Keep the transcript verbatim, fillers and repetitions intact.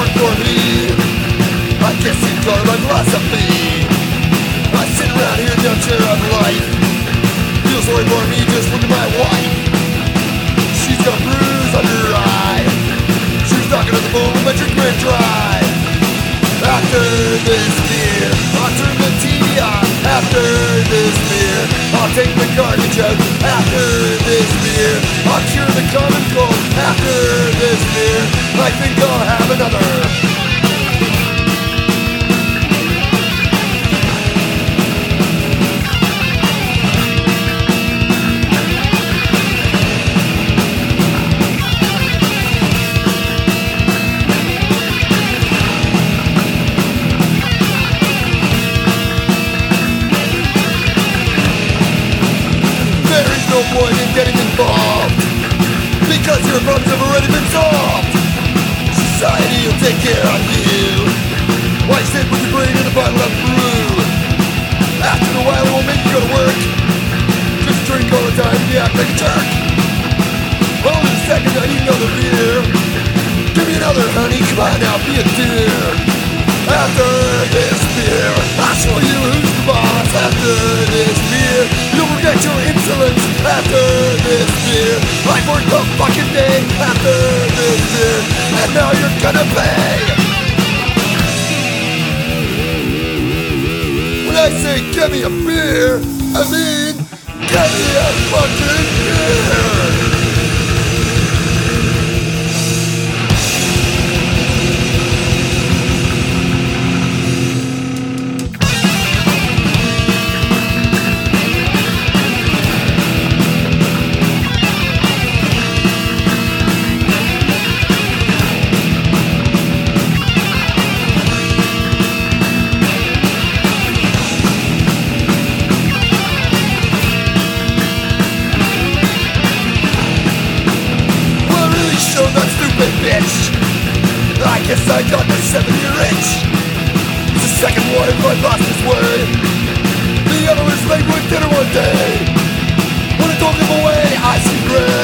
for me. I guess you'd call it my philosophy. I sit around here in the chair of life. Feel sorry for me, just look at my wife. She's got a bruise under her eye. She was talking to the phone when my drink ran dry. After this beer, I'll turn the T V on. After this beer, I'll take the garbage out. After this beer, I'll cure the common cold. After this beer, I think I'll have another. No point in getting involved, because your problems have already been solved. Society will take care of you. Why sit with your brain in a bottle of brew? After a while it won't make you go to work. Just drink all the time and you act like a jerk. Hold it a second, I need another beer. Give me another, honey, come on now, be a dear. After this beer, I'll show you who's the boss. After this beer, you'll forget your insolence. After this beer, I've worked the fucking day. After this beer, and now you're gonna pay. When I say give me a beer, I mean give me a fucking beer. That stupid bitch, I guess I got the seven-year itch. The second one, I lost his way. The other is late with dinner one day. When I don't give away, I see red.